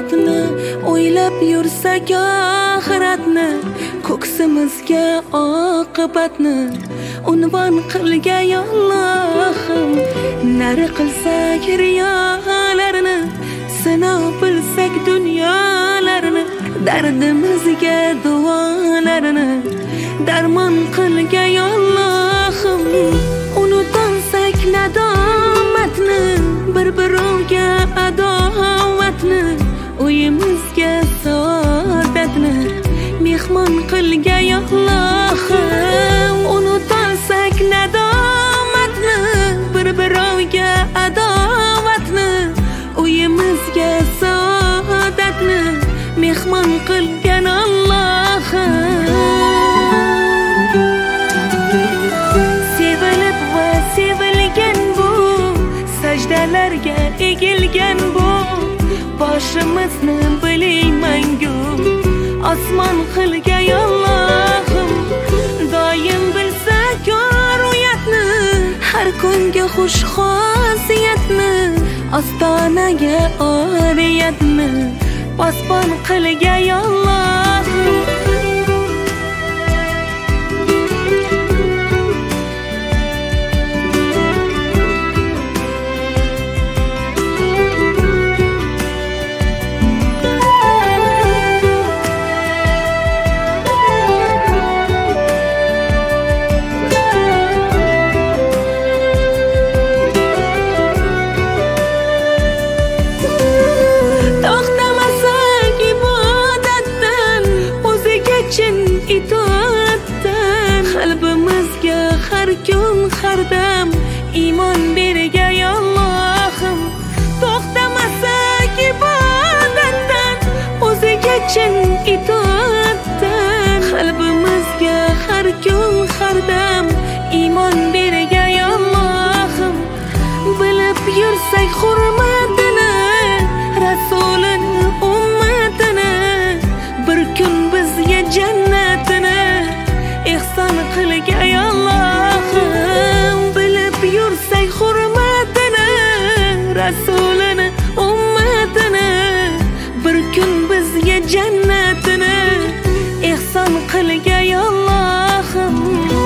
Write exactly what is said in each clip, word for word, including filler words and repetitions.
hayotni o'ylab yursak oxiratni, ko'ksimizga oqibatni unvon qilgay Allohim. Nari qilsak riyolarni, sinov bilsak dunyolarni, dardimizga duolarini darmon qilgay Allohim. Unutolsak nadomatni, bir birovga adovatni, uyimizga saodatni mehmon qilgay Allohim. Unutolsak nadomatni, bir birovga adovatni, uyimizga saodatni mehmon qilgan Allohim. Sevilib va sevilgan bu, sajdalarga egilgan bu, boshimizni bilmaymangu osmon qilgay Allohim. Doim bilsak ro'yatni, har kunga xush xosiyatni, ostonaga oriyatni posbon qilgay Allohim. Qalbimizga har kun har dam iymon bergay Allohim. To'xtamasak ibodatdan, o'ziga chin itoatdan. Qalbimizga har kun har dam iymon bergay Allohim. Bilib yursak hurmatini, rasulin ummatini, bir kun bizga jannatini ihson qilgay Allohim. Bilib yursak hurmatini, rasulini ummatini, bir kun bizga jannatini ihson qilgay Allohim.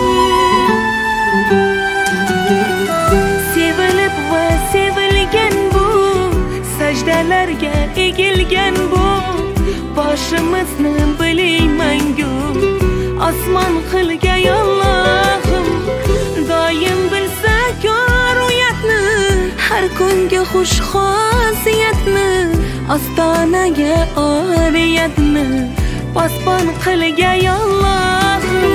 Sevilib va sevilgan bu, sajdalarga egilgan bu, boshimizni bilmaymangu osmon qilgay Allohim. Doim bilsak ro'yatni, har kunga xush xosiyatni, ostonaga oriyatni posbon qilgay Allohim.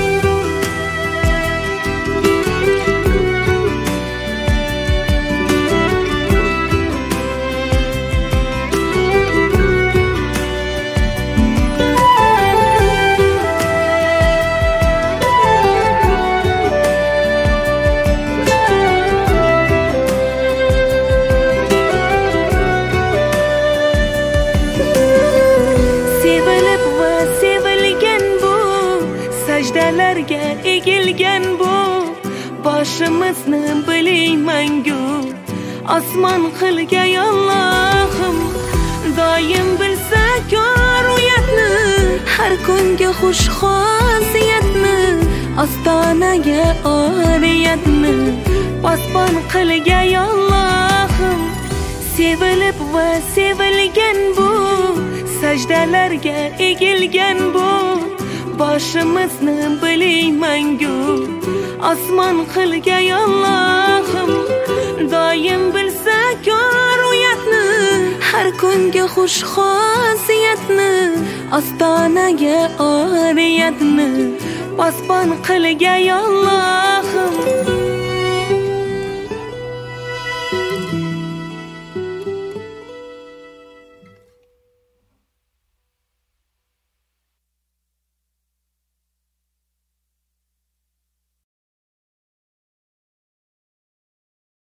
Sajdalarga egilgan bu, boshimizni bilmaymangu osmon qilgay Allohim. Doim bilsak ro'yatni, har kunga xush xosiyatni, ostonaga oriyatni posbon qilgay Allohim. Sevilib va sevilgan bu, sajdalarga egilgan bu, boshimizni bilmaymangu osmon qilgay Allohim. Doim bilsak ro'yatni, har kunga xush xosiyatni, ostonaga oriyatni posbon qilgay Allohim.